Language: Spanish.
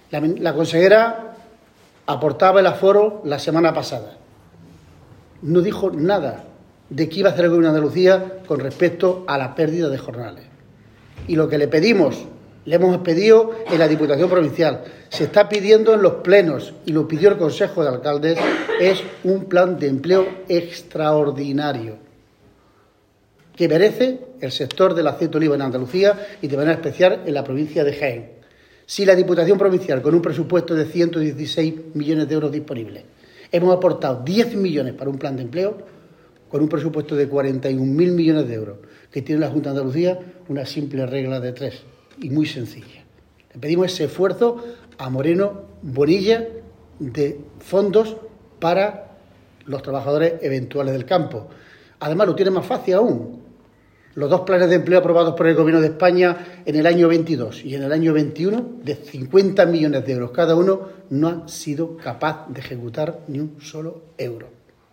La consejera aportaba el aforo la semana pasada. No dijo nada de qué iba a hacer el Gobierno de Andalucía con respecto a la pérdida de jornales. Y lo que le hemos pedido en la Diputación Provincial, se está pidiendo en los plenos y lo pidió el Consejo de Alcaldes, es un plan de empleo extraordinario que merece el sector del aceite de oliva en Andalucía y de manera especial en la provincia de Jaén. Si la Diputación Provincial, con un presupuesto de 116 millones de euros disponibles, hemos aportado 10 millones para un plan de empleo, con un presupuesto de 41.000 millones de euros que tiene la Junta de Andalucía, una simple regla de 3 y muy sencilla. Le pedimos ese esfuerzo a Moreno Bonilla de fondos para los trabajadores eventuales del campo. Además, lo tiene más fácil aún. Los 2 planes de empleo aprobados por el Gobierno de España en el año 22 y en el año 21, de 50 millones de euros cada uno, no han sido capaz de ejecutar ni un solo euro.